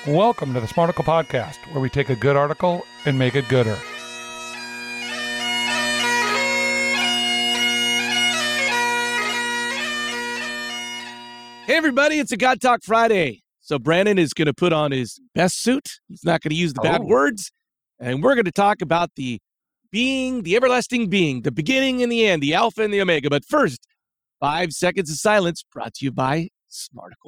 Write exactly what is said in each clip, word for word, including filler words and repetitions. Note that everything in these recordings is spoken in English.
Welcome to the Smarticle Podcast, where we take a good article and make it gooder. Hey everybody, it's a God Talk Friday. So Brandon is going to put on his best suit. He's not going to use the bad Oh. words. And we're going to talk about the being, the everlasting being, the beginning and the end, the Alpha and the Omega. But first, five seconds of silence brought to you by Smarticle.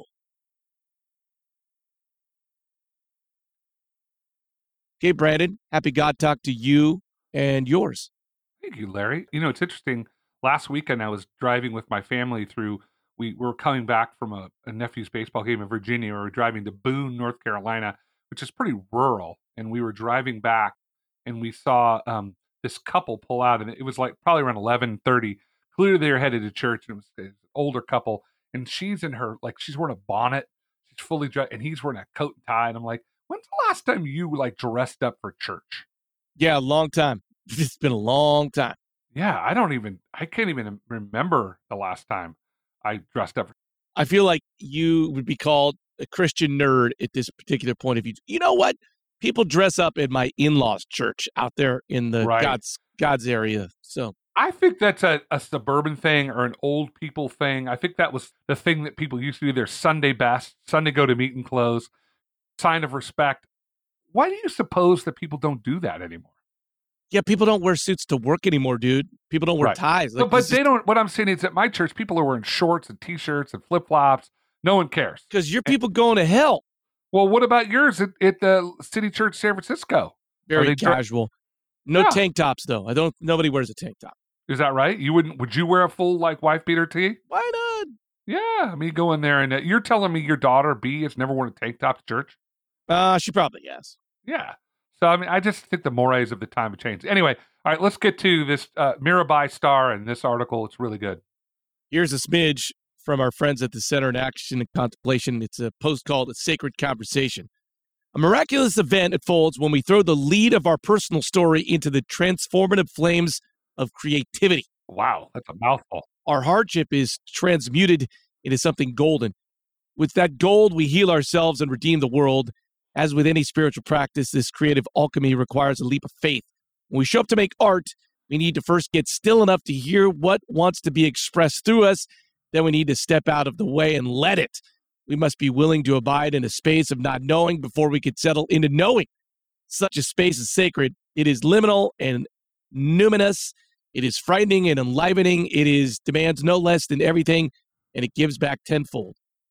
Okay, Brandon, happy God Talk to you and yours. Thank you, Larry. You know, it's interesting. Last weekend, I was driving with my family through, we were coming back from a, a nephew's baseball game in Virginia. We were driving to Boone, North Carolina, which is pretty rural. And we were driving back and we saw um, this couple pull out. And it was like probably around eleven thirty. Clearly they were headed to church. And it was an older couple. And she's in her, like, she's wearing a bonnet. She's fully dressed. And he's wearing a coat and tie. And I'm like, when's the last time you, like, dressed up for church? Yeah, a long time. It's been a long time. Yeah, I don't even, I can't even remember the last time I dressed up. I feel like you would be called a Christian nerd at this particular point of view. You know what? People dress up at my in-laws' church out there in the Right. God's God's area. So I think that's a, a suburban thing or an old people thing. I think that was the thing that people used to do, their Sunday best, Sunday go to meeting clothes, sign of respect. Why do you suppose that people don't do that anymore? yeah, people don't wear suits to work anymore, dude. People don't wear Right. ties. But, Like, but they don't, what I'm saying is at my church, people are wearing shorts and t-shirts and flip-flops. No one cares. because your people going to hell. Well, what about yours at, at the City Church San Francisco? Very they dre- casual. No Yeah. tank tops though. I don't. Nobody wears a tank top. Is that right? You wouldn't, would you wear a full like wife beater tee? Why not? Yeah, I mean, go in there and uh, you're telling me your daughter B has never worn a tank top to church? Uh, she probably yes. Yeah. So, I mean, I just think the mores of the time have changed. Anyway, all right, let's get to this uh, Mirabai Star and this article. It's really good. Here's a smidge from our friends at the Center in Action and Contemplation. It's a post called "A Sacred Conversation." A miraculous event unfolds when we throw the lead of our personal story into the transformative flames of creativity. Wow, that's a mouthful. Our hardship is transmuted into something golden. With that gold, we heal ourselves and redeem the world. As with any spiritual practice, this creative alchemy requires a leap of faith. When we show up to make art, we need to first get still enough to hear what wants to be expressed through us. Then we need to step out of the way and let it. We must be willing to abide in a space of not knowing before we could settle into knowing. Such a space is sacred. It is liminal and numinous. It is frightening and enlivening. It is demands no less than everything, and it gives back tenfold.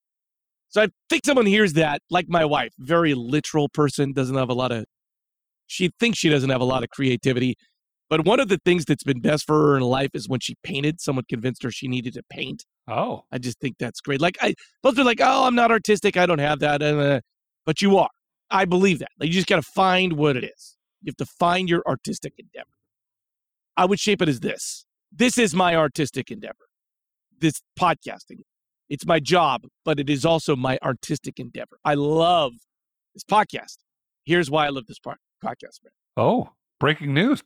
So I think someone hears that, like my wife, very literal person, doesn't have a lot of, she thinks she doesn't have a lot of creativity. But one of the things that's been best for her in life is when she painted. Someone convinced her she needed to paint. Oh, I just think that's great. Like, I, most people are like, oh, I'm not artistic. I don't have that. Uh, but you are. I believe that. Like, you just got to find what it is. You have to find your artistic endeavor. I would shape it as this. This is my artistic endeavor. This podcasting. It's my job, but it is also my artistic endeavor. I love this podcast. Here's why I love this part, podcast, man. oh, breaking news.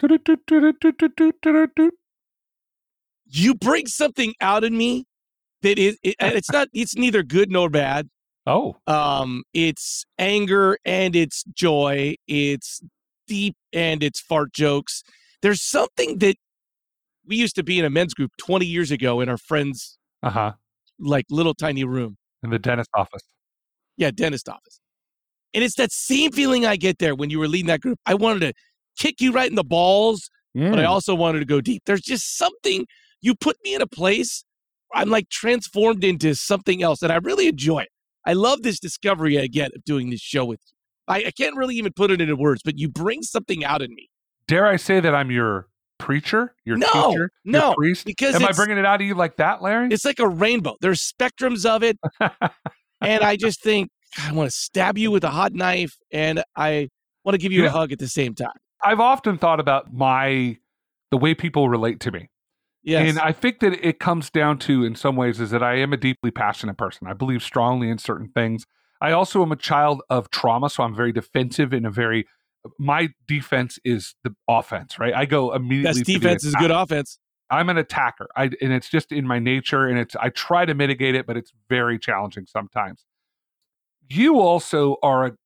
You bring something out in me that is, it, and it's not, it's neither good nor bad. Oh, Um, it's anger and it's joy. It's deep and it's fart jokes. There's something that we used to be in a men's group twenty years ago in our friends' uh-huh. like little tiny room. In the dentist office. Yeah, dentist office. And it's that same feeling I get there when you were leading that group. I wanted to kick you right in the balls, but I Mm. also wanted to go deep. There's just something, you put me in a place, I'm like transformed into something else, and I really enjoy it. I love this discovery I get of doing this show with you. I, I can't really even put it into words, but you bring something out in me. Dare I say that I'm your preacher, your No, teacher, no, your priest? because Am I it's- bringing it out of you like that, Larry? It's like a rainbow. There's spectrums of it, and I just think, I want to stab you with a hot knife, and I want to give you Yeah. a hug at the same time. I've often thought about my the way people relate to me. Yes. And I think that it comes down to, in some ways, is that I am a deeply passionate person. I believe strongly in certain things. I also am a child of trauma, so I'm very defensive in a very, my defense is the offense, right? I go immediately Best to the defense is attack. good offense. I'm an attacker, I, and it's just in my nature, and it's I try to mitigate it, but it's very challenging sometimes. You also are a,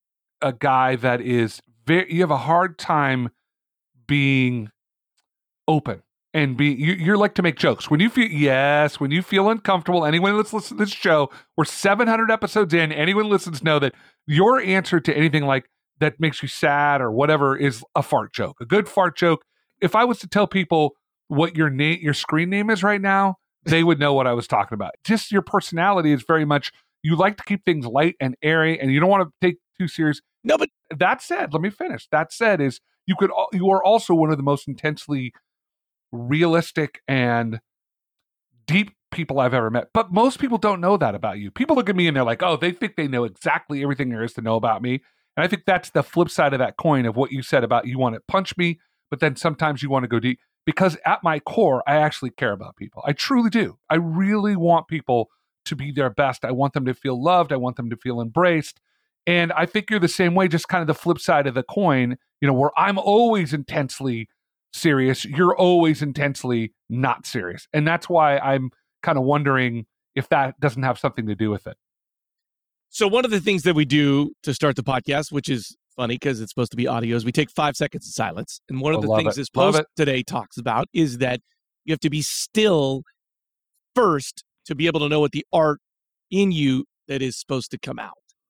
a guy that is very, you have a hard time being open and be, you, you're like to make jokes. When you feel, yes, when you feel uncomfortable, anyone that's listening to this show, we're seven hundred episodes in, anyone listens know that your answer to anything like that makes you sad or whatever is a fart joke, a good fart joke. If I was to tell people what your name, your screen name is right now, they would know what I was talking about. Just your personality is very much, you like to keep things light and airy, and you don't want to take too serious. No, but that said, let me finish. That said, is you could you are also one of the most intensely realistic and deep people I've ever met. But most people don't know that about you. People look at me and they're like, oh, they think they know exactly everything there is to know about me. And I think that's the flip side of that coin of what you said about you want to punch me, but then sometimes you want to go deep. Because at my core, I actually care about people. I truly do. I really want people to be their best. I want them to feel loved. I want them to feel embraced. And I think you're the same way, just kind of the flip side of the coin, you know, where I'm always intensely serious. You're always intensely not serious. And that's why I'm kind of wondering if that doesn't have something to do with it. So one of the things that we do to start the podcast, which is funny because it's supposed to be audio, is we take five seconds of silence. And one of I the love things it. this Love post it. today talks about is that you have to be still first to be able to know what the art in you that is supposed to come out.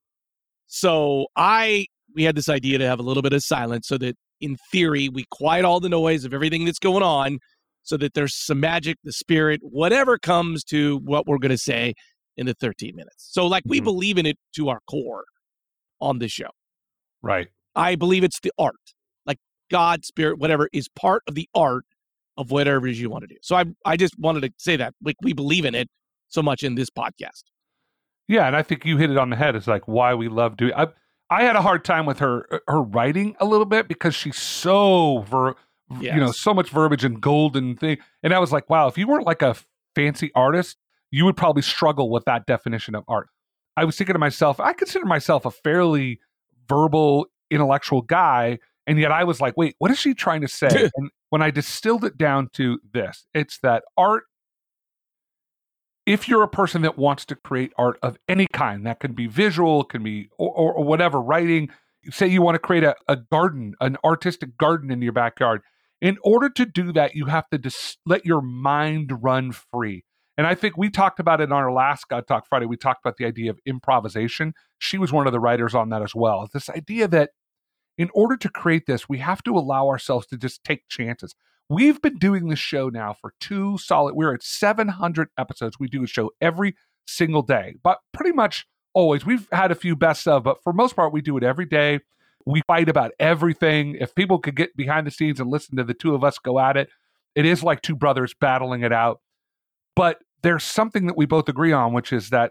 So I, we had this idea to have a little bit of silence so that in theory, we quiet all the noise of everything that's going on so that there's some magic, the spirit, whatever comes to what we're going to say in the thirteen minutes. So like we Mhm. believe in it to our core on this show. Right. I believe it's the art, like God, spirit, whatever is part of the art of whatever it is you want to do. So I, I just wanted to say that like we believe in it so much in this podcast. Yeah, and I think you hit it on the head. It's like why we love doing. I I had a hard time with her her writing a little bit because she's so ver, Yes. you know, so much verbiage and golden thing. And I was like, wow, if you weren't like a fancy artist, you would probably struggle with that definition of art. I was thinking to myself, I consider myself a fairly verbal, intellectual guy, and yet I was like, wait, what is she trying to say? And when I distilled it down to this, it's that art, if you're a person that wants to create art of any kind, that can be visual, it can be or, or, or whatever, writing, say you want to create a, a garden, an artistic garden in your backyard. In order to do that, you have to dis- let your mind run free. And I think we talked about it on our last God Talk Friday. We talked about the idea of improvisation. She was one of the writers on that as well. This idea that in order to create this, we have to allow ourselves to just take chances. We've been doing this show now for two solid, we're at seven hundred episodes. We do a show every single day, but pretty much always. We've had a few best of, but for most part, we do it every day. We fight about everything. If people could get behind the scenes and listen to the two of us go at it, it is like two brothers battling it out. But there's something that we both agree on, which is that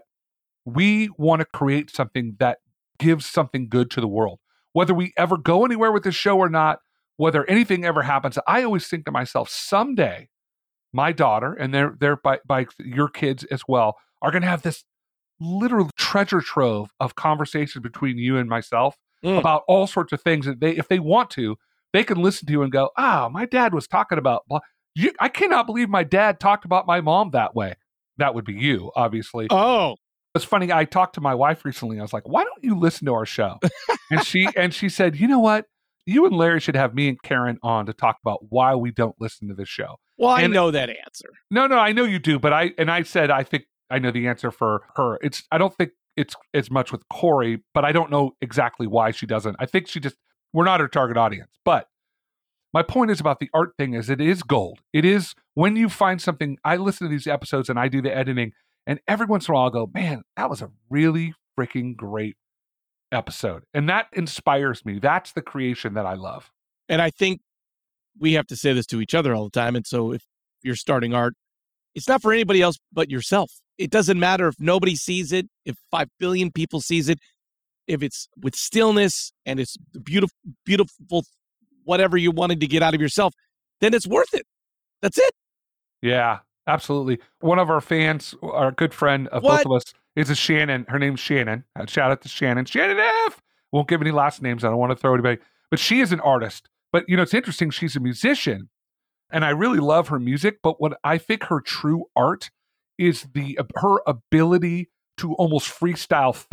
we want to create something that gives something good to the world. Whether we ever go anywhere with this show or not, whether anything ever happens, I always think to myself, someday my daughter, and they're, they're by, by your kids as well, are going to have this literal treasure trove of conversations between you and myself mm. about all sorts of things that they, if they want to, they can listen to and go, ah, oh, my dad was talking about, you, I cannot believe my dad talked about my mom that way. That would be you, obviously. Oh, it's funny. I talked to my wife recently. I was like, why don't you listen to our show? and she, and she said, you know what? You and Larry should have me and Karen on to talk about why we don't listen to this show. Well, and, I know that answer. No, no, I know you do. But I, and I said, I think I know the answer for her. It's, I don't think it's as much with Corey, but I don't know exactly why she doesn't. I think she just, we're not her target audience. But my point is about the art thing is it is gold. It is when you find something, I listen to these episodes and I do the editing, and every once in a while I'll go, man, that was a really freaking great episode. And that inspires me. That's the creation that I love. And I think we have to say this to each other all the time. And so if you're starting art, it's not for anybody else but yourself. It doesn't matter if nobody sees it, if five billion people sees it, if it's with stillness and it's beautiful, beautiful, whatever you wanted to get out of yourself, then it's worth it. That's it. Yeah, absolutely. One of our fans, our good friend of what? both of us, is a Shannon. Her name's Shannon. Uh, shout out to Shannon. Shannon F. Won't give any last names. I don't want to throw anybody. But she is an artist. But, you know, it's interesting. She's a musician. And I really love her music. But what I think her true art is the her ability to almost freestyle think.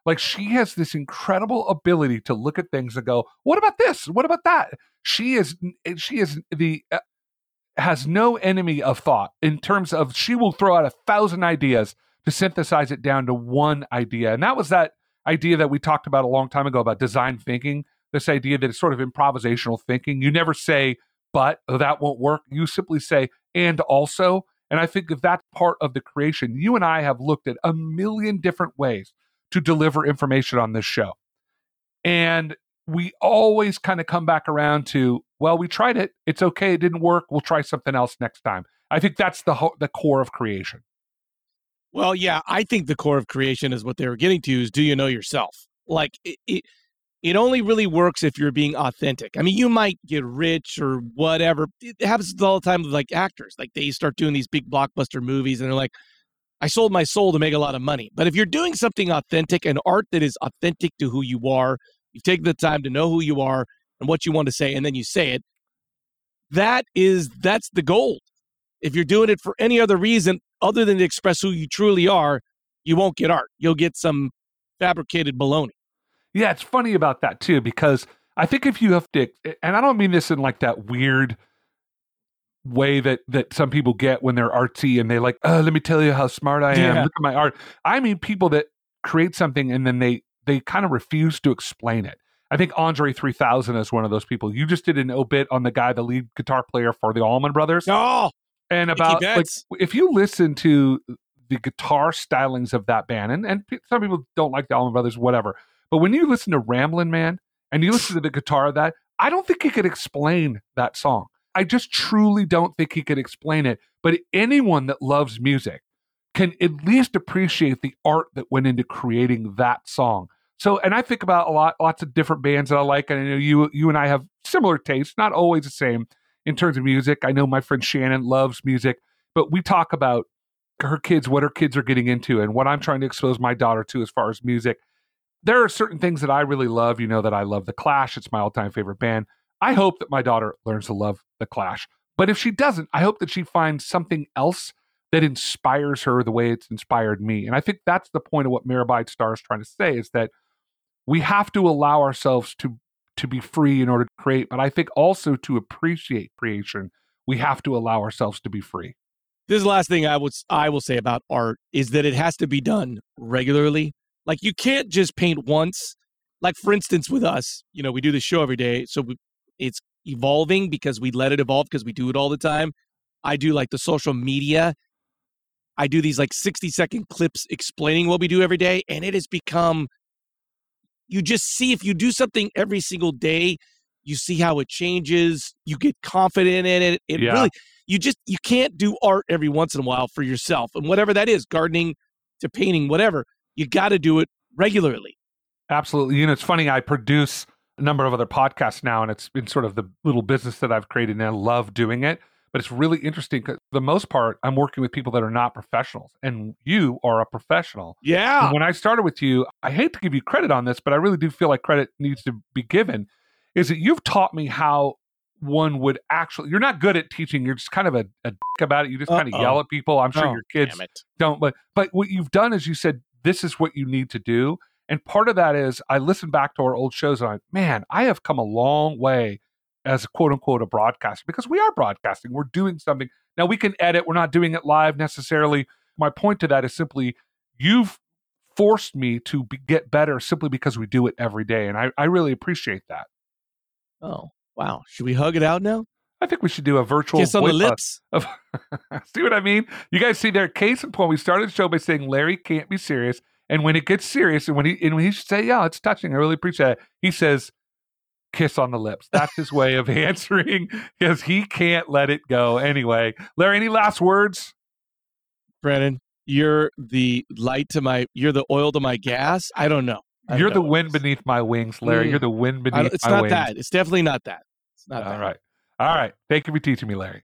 Like, she has this incredible ability to look at things and go, what about this? What about that? She is, she is the, uh, has no enemy of thought in terms of she will throw out a thousand ideas to synthesize it down to one idea. And that was that idea that we talked about a long time ago about design thinking, this idea that it's sort of improvisational thinking. You never say, but oh, that won't work. You simply say, and also. And I think if that's part of the creation, you and I have looked at a million different ways to deliver information on this show. And we always kind of come back around to, well, we tried it. It's okay. It didn't work. We'll try something else next time. I think that's the ho- the core of creation. Well, yeah, I think the core of creation is what they were getting to is, do you know yourself? Like, it, it, it only really works if you're being authentic. I mean, you might get rich or whatever. It happens all the time with, like, actors. Like, they start doing these big blockbuster movies, and they're like, I sold my soul to make a lot of money. But if you're doing something authentic, and art that is authentic to who you are, you've taken the time to know who you are and what you want to say, and then you say it, that is, that's the gold. If you're doing it for any other reason other than to express who you truly are, you won't get art. You'll get some fabricated baloney. Yeah, it's funny about that too, because I think if you have to, and I don't mean this in like that weird way that that some people get when they're artsy and they like, oh, let me tell you how smart I am. Yeah. Look at my art. I mean people that create something and then they they kind of refuse to explain it. I think Andre three thousand is one of those people. You just did an obit on the guy, the lead guitar player for the Allman Brothers. Oh, and about like, if you listen to the guitar stylings of that band, and, and some people don't like the Allman Brothers, whatever. But when you listen to Ramblin' Man and you listen to the guitar of that, I don't think he could explain that song. I just truly don't think he could explain it. But anyone that loves music can at least appreciate the art that went into creating that song. So, and I think about a lot, lots of different bands that I like, and I know you, you and I have similar tastes, not always the same in terms of music. I know my friend Shannon loves music, but we talk about her kids, what her kids are getting into, and what I'm trying to expose my daughter to as far as music. There are certain things that I really love. You know that I love The Clash. It's my all-time favorite band. I hope that my daughter learns to love The Clash. But if she doesn't, I hope that she finds something else that inspires her the way it's inspired me. And I think that's the point of what Mirabai Star is trying to say, is that we have to allow ourselves to, to be free in order to create. But I think also to appreciate creation, we have to allow ourselves to be free. This is the last thing I would I will say about art is that it has to be done regularly. Like, you can't just paint once. Like, for instance, with us, you know, we do the show every day, so we, it's evolving because we let it evolve because we do it all the time. I do, like, the social media. I do these, like, sixty-second clips explaining what we do every day, and it has become, you just see, if you do something every single day, you see how it changes. You get confident in it. It Yeah. really, you just, you can't do art every once in a while for yourself. And whatever that is, gardening to painting, whatever, you got to do it regularly. Absolutely. You know, it's funny. I produce a number of other podcasts now, and it's been sort of the little business that I've created, and I love doing it. But it's really interesting because for the most part, I'm working with people that are not professionals, and you are a professional. Yeah. And when I started with you, I hate to give you credit on this, but I really do feel like credit needs to be given, is that you've taught me how one would actually, you're not good at teaching. You're just kind of a, a dick about it. You just kind of Uh-oh. yell at people. I'm sure Oh, your kids damn it. don't, but, but what you've done is you said, this is what you need to do. And part of that is I listen back to our old shows and I'm, man, I have come a long way as quote unquote a broadcaster, because we are broadcasting. We're doing something. Now we can edit. We're not doing it live necessarily. My point to that is simply, you've forced me to be, get better simply because we do it every day. And I, I really appreciate that. Oh, wow. Should we hug it out now? I think we should do a virtual Kiss on the voice- lips. Of, see what I mean? You guys see there, case in point, we started the show by saying Larry can't be serious. And when it gets serious, and when he and when he should say, yeah, it's touching, I really appreciate it, he says, kiss on the lips. That's his way of answering, because he can't let it go. Anyway, Larry, any last words? Brandon, you're the light to my, you're the oil to my gas. I don't know. I don't You're know the what wind it is. beneath my wings, Larry. Mm. You're the wind I don't- beneath It's my not wings. that. It's definitely not that. It's not All that. right. All right. Thank you for teaching me, Larry.